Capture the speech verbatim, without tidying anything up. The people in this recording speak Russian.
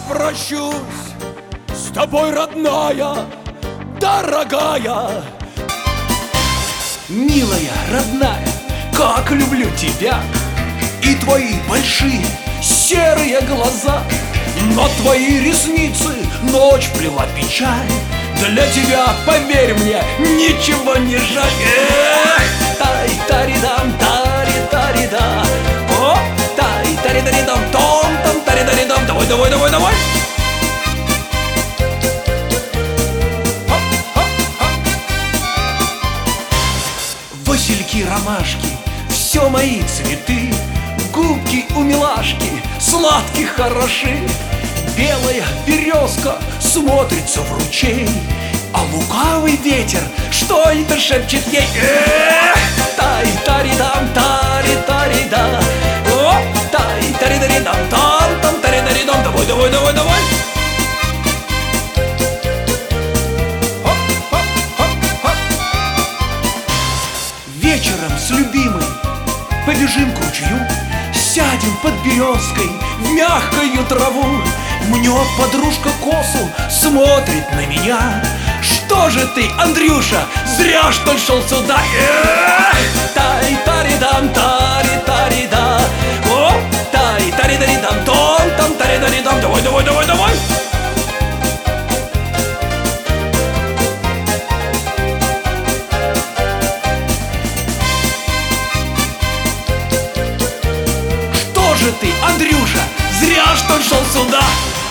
прощусь с тобой, родная, дорогая. Милая, родная, как люблю тебя и твои большие серые глаза. Но твои ресницы ночь плела печаль. Для тебя, поверь мне, ничего не жаль. Эх, тай-тари-дам, тари-тари-да. О, тай-тари-тари-дам, том-там, тари-тари-дам. Давай, давай, давай, давай. Васильки, ромашки, все мои цветы. Губки у милашки сладкие хороши. Белая березка смотрится в ручей, а лукавый ветер что это шепчет ей. Эх, тай-тари-дам, тари-тари-да. О, тай-тари-тари-дам, там-там, тари-тари-дам. Давай, давай, давай, давай. Вечером с любимой побежим к ручью, сядем под березкой в мягкую траву. Мнет подружка косу, смотрит на меня. Что же ты, Андрюша, зря что ли шел сюда? Эх, тай-тари-дам, тари-тари-да. О, тай-тари-тари-дам, том-там, тари-тари-дам. Давай, давай, давай, давай. Что же ты, Андрюша, зря что ли шел сюда?